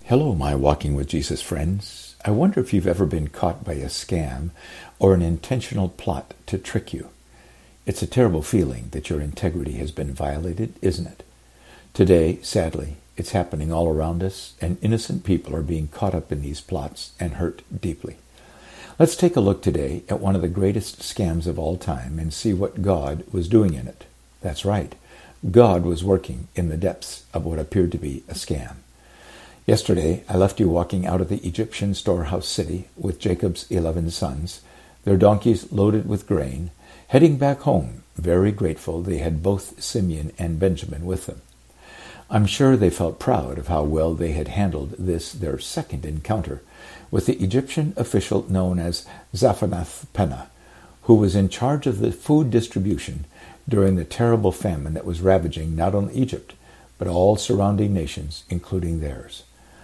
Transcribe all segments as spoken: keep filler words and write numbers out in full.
Hello, my Walking with Jesus friends. I wonder if you've ever been caught by a scam or an intentional plot to trick you. It's a terrible feeling that your integrity has been violated, isn't it? Today, sadly, it's happening all around us, and innocent people are being caught up in these plots and hurt deeply. Let's take a look today at one of the greatest scams of all time and see what God was doing in it. That's right. God was working in the depths of what appeared to be a scam. Yesterday, I left you walking out of the Egyptian storehouse city with Jacob's eleven sons, their donkeys loaded with grain, heading back home, very grateful they had both Simeon and Benjamin with them. I'm sure they felt proud of how well they had handled this, their second encounter, with the Egyptian official known as Zaphenath-Paneah, who was in charge of the food distribution during the terrible famine that was ravaging not only Egypt, but all surrounding nations, including theirs.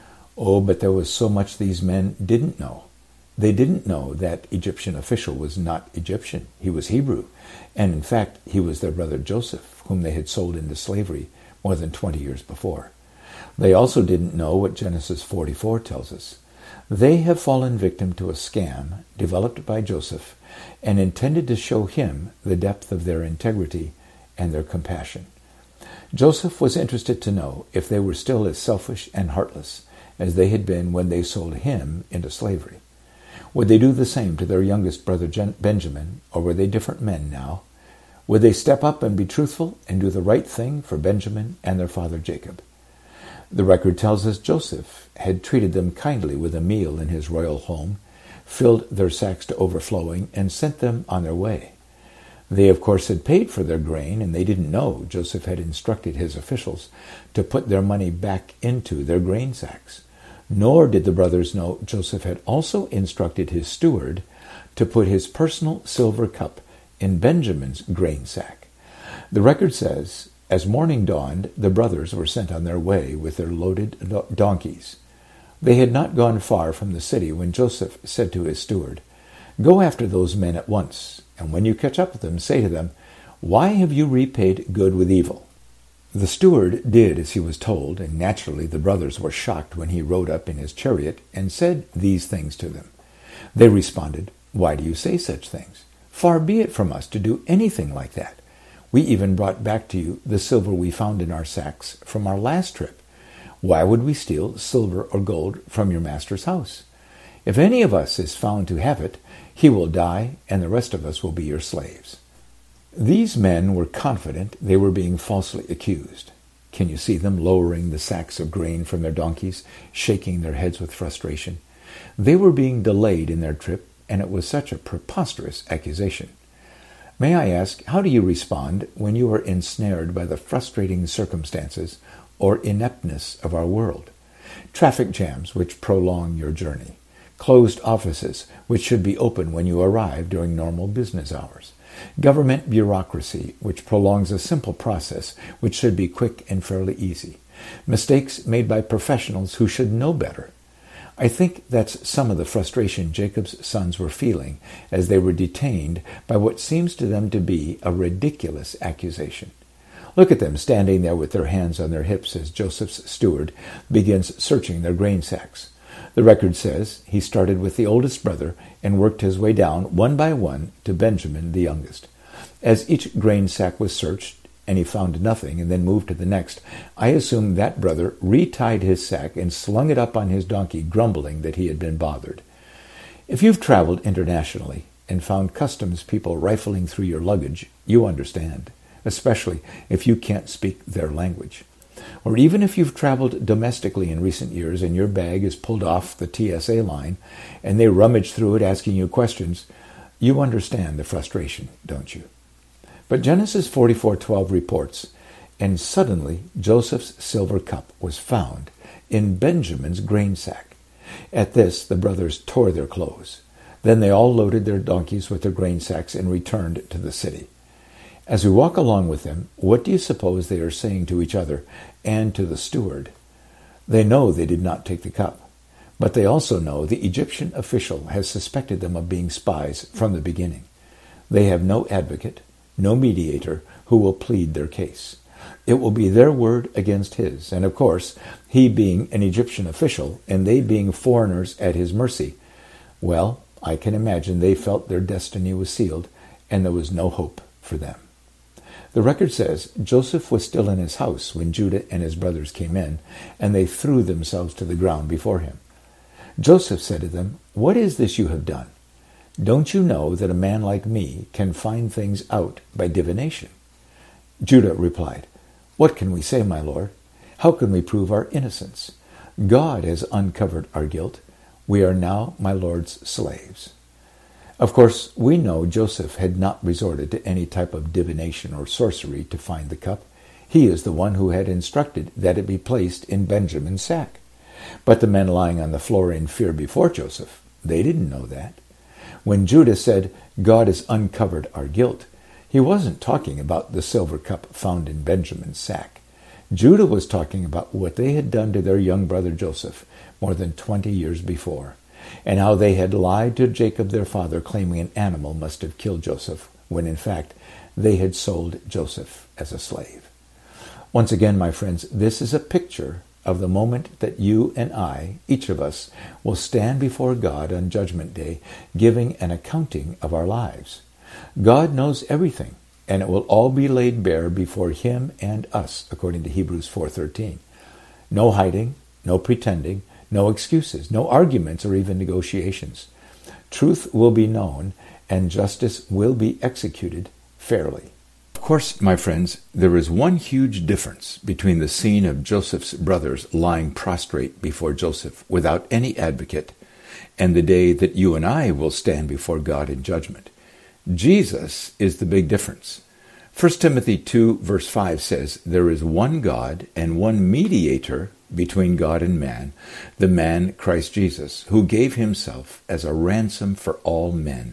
Oh, but there was so much these men didn't know. They didn't know that Egyptian official was not Egyptian. He was Hebrew. And in fact, he was their brother Joseph, whom they had sold into slavery more than twenty years before. They also didn't know what Genesis forty-four tells us. They have fallen victim to a scam developed by Joseph and intended to show him the depth of their integrity and their compassion. Joseph was interested to know if they were still as selfish and heartless as they had been when they sold him into slavery. Would they do the same to their youngest brother Benjamin, or were they different men now? Would they step up and be truthful and do the right thing for Benjamin and their father Jacob? The record tells us Joseph had treated them kindly with a meal in his royal home, filled their sacks to overflowing, and sent them on their way. They, of course, had paid for their grain, and they didn't know Joseph had instructed his officials to put their money back into their grain sacks. Nor did the brothers know Joseph had also instructed his steward to put his personal silver cup in Benjamin's grain sack. The record says, as morning dawned, the brothers were sent on their way with their loaded donkeys. They had not gone far from the city when Joseph said to his steward, "Go after those men at once, and when you catch up with them, say to them, 'Why have you repaid good with evil?'" The steward did as he was told, and naturally the brothers were shocked when he rode up in his chariot and said these things to them. They responded, "Why do you say such things? Far be it from us to do anything like that. We even brought back to you the silver we found in our sacks from our last trip. Why would we steal silver or gold from your master's house? If any of us is found to have it, he will die, and the rest of us will be your slaves." These men were confident they were being falsely accused. Can you see them lowering the sacks of grain from their donkeys, shaking their heads with frustration? They were being delayed in their trip, and it was such a preposterous accusation. May I ask, how do you respond when you are ensnared by the frustrating circumstances or ineptness of our world? Traffic jams which prolong your journey. Closed offices which should be open when you arrive during normal business hours. Government bureaucracy which prolongs a simple process which should be quick and fairly easy. Mistakes made by professionals who should know better. I think that's some of the frustration Jacob's sons were feeling as they were detained by what seems to them to be a ridiculous accusation. Look at them standing there with their hands on their hips as Joseph's steward begins searching their grain sacks. The record says he started with the oldest brother and worked his way down one by one to Benjamin, the youngest. As each grain sack was searched and he found nothing and then moved to the next, I assume that brother retied his sack and slung it up on his donkey, grumbling that he had been bothered. If you've traveled internationally and found customs people rifling through your luggage, you understand, especially if you can't speak their language. Or even if you've traveled domestically in recent years and your bag is pulled off the T S A line and they rummage through it asking you questions, you understand the frustration, don't you? But Genesis forty-four twelve reports, "And suddenly Joseph's silver cup was found in Benjamin's grain sack. At this the brothers tore their clothes. Then they all loaded their donkeys with their grain sacks and returned to the city." As we walk along with them, what do you suppose they are saying to each other and to the steward? They know they did not take the cup, but they also know the Egyptian official has suspected them of being spies from the beginning. They have no advocate, no mediator who will plead their case. It will be their word against his. And of course, he being an Egyptian official and they being foreigners at his mercy, well, I can imagine they felt their destiny was sealed and there was no hope for them. The record says Joseph was still in his house when Judah and his brothers came in, and they threw themselves to the ground before him. Joseph said to them, "What is this you have done? Don't you know that a man like me can find things out by divination?" Judah replied, "What can we say, my lord? How can we prove our innocence? God has uncovered our guilt. We are now my lord's slaves." Of course, we know Joseph had not resorted to any type of divination or sorcery to find the cup. He is the one who had instructed that it be placed in Benjamin's sack. But the men lying on the floor in fear before Joseph, they didn't know that. When Judah said, "God has uncovered our guilt," he wasn't talking about the silver cup found in Benjamin's sack. Judah was talking about what they had done to their young brother Joseph more than twenty years before, and how they had lied to Jacob their father, claiming an animal must have killed Joseph, when in fact they had sold Joseph as a slave. Once again, my friends, this is a picture of the moment that you and I, each of us, will stand before God on Judgment Day, giving an accounting of our lives. God knows everything, and it will all be laid bare before him and us, according to Hebrews four thirteen. No hiding, no pretending, no excuses, no arguments or even negotiations. Truth will be known, and justice will be executed fairly. Of course, my friends, there is one huge difference between the scene of Joseph's brothers lying prostrate before Joseph without any advocate and the day that you and I will stand before God in judgment. Jesus is the big difference. First Timothy two verse five says, "There is one God and one mediator between God and man, the man Christ Jesus, who gave himself as a ransom for all men."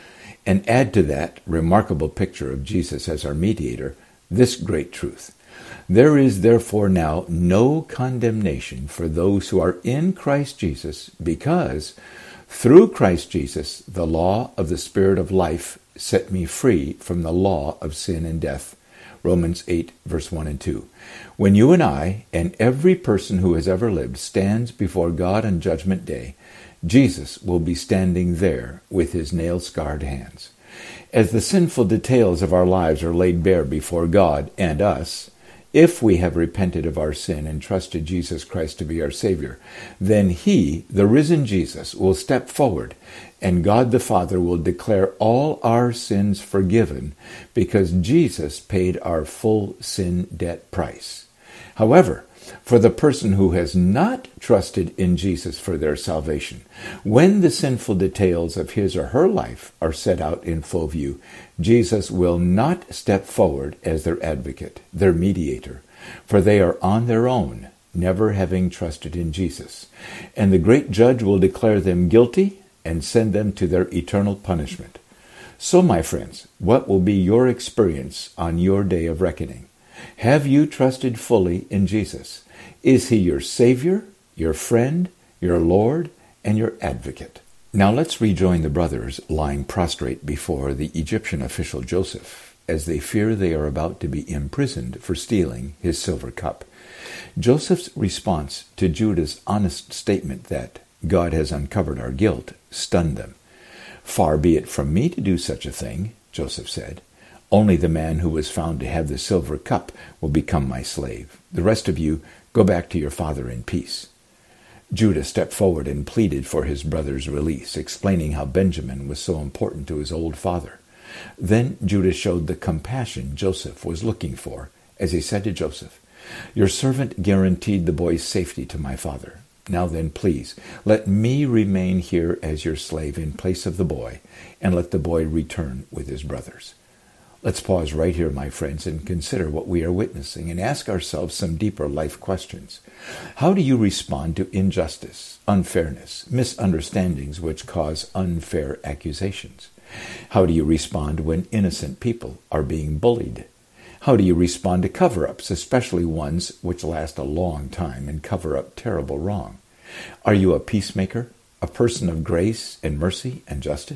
And add to that remarkable picture of Jesus as our mediator this great truth: "There is therefore now no condemnation for those who are in Christ Jesus, because through Christ Jesus the law of the Spirit of life set me free from the law of sin and death." Romans eight, verse one and two. When you and I, and every person who has ever lived, stands before God on Judgment Day, Jesus will be standing there with his nail-scarred hands. As the sinful details of our lives are laid bare before God and us, if we have repented of our sin and trusted Jesus Christ to be our Savior, then he, the risen Jesus, will step forward, and God the Father will declare all our sins forgiven because Jesus paid our full sin debt price. However, for the person who has not trusted in Jesus for their salvation, when the sinful details of his or her life are set out in full view, Jesus will not step forward as their advocate, their mediator, for they are on their own, never having trusted in Jesus. And the great judge will declare them guilty and send them to their eternal punishment. So, my friends, what will be your experience on your day of reckoning? Have you trusted fully in Jesus? Is he your Savior, your friend, your Lord, and your advocate? Now let's rejoin the brothers lying prostrate before the Egyptian official Joseph, as they fear they are about to be imprisoned for stealing his silver cup. Joseph's response to Judah's honest statement that God has uncovered our guilt stunned them. "Far be it from me to do such a thing," Joseph said. "Only the man who was found to have the silver cup will become my slave. The rest of you, go back to your father in peace." Judah stepped forward and pleaded for his brother's release, explaining how Benjamin was so important to his old father. Then Judah showed the compassion Joseph was looking for, as he said to Joseph, "Your servant guaranteed the boy's safety to my father. Now then, please, let me remain here as your slave in place of the boy, and let the boy return with his brothers." Let's pause right here, my friends, and consider what we are witnessing and ask ourselves some deeper life questions. How do you respond to injustice, unfairness, misunderstandings which cause unfair accusations? How do you respond when innocent people are being bullied? How do you respond to cover-ups, especially ones which last a long time and cover up terrible wrong? Are you a peacemaker, a person of grace and mercy and justice?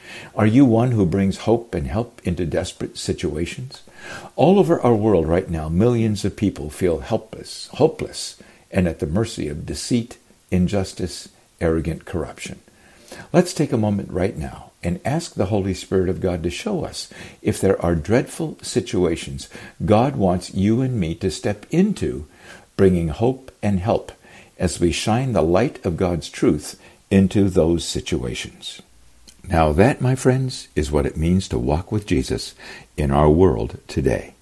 Are you one who brings hope and help into desperate situations? All over our world right now, millions of people feel helpless, hopeless, and at the mercy of deceit, injustice, arrogant corruption. Let's take a moment right now and ask the Holy Spirit of God to show us if there are dreadful situations God wants you and me to step into, bringing hope and help as we shine the light of God's truth into those situations. Now that, my friends, is what it means to walk with Jesus in our world today.